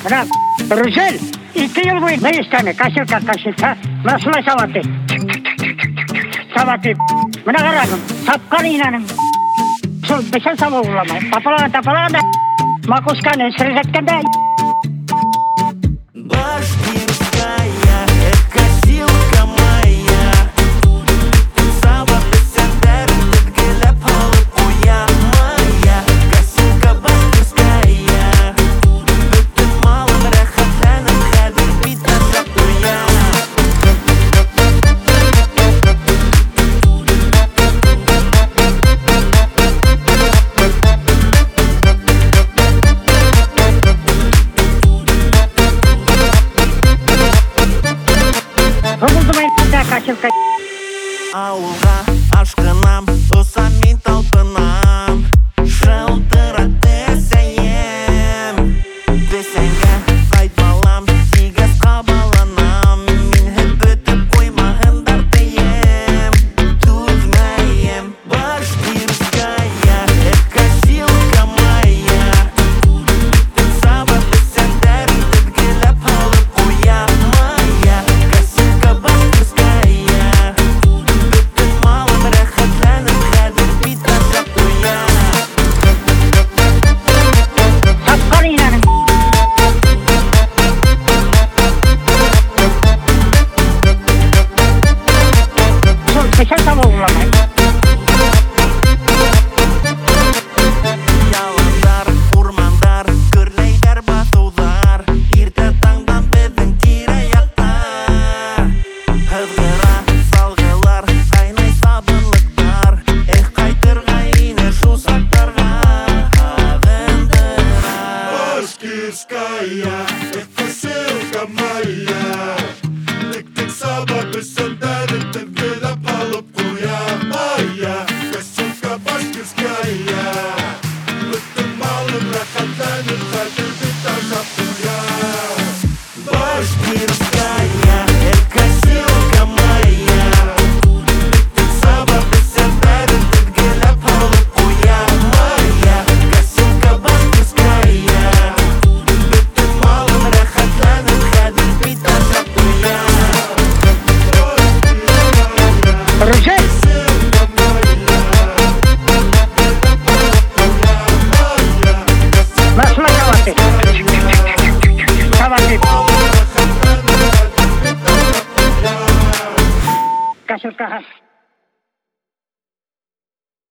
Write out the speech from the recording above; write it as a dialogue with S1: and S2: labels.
S1: мына Рүжел 2 жыл бойы наисканы кассетка мына солай сабады. Сабады. Мына қарағым, сапқан инаның. Сол бешен сабу ұламай. Тапалаған макушканы сірізеткенде.
S2: Башкирская, косилка моя. Сабат сендер, гелеп алып уя моя. Косилка башкирская. Бүтін малым рәхәтләніп хәдер битәсәп уя. Ауылға ашқынам, ұсам мен талпынам. Шылтыраты сәйем. Бесенге айт балам, тигіз қабаланам. Мен бүтіп қоймағындар тием. Түзмәйем. Башкирская, косилка моя. Сабат сендер, гелеп алып уя моя. Косилка башкирская. Яландар, урмандар, көрлейдер батудар. Ирте таңдан біздің тираяқтар. Хызғыра салғылар, айнай сабынлықтар. Қайтырға ине шусақтарға ағындыра.
S3: Башкирская, косилка моя.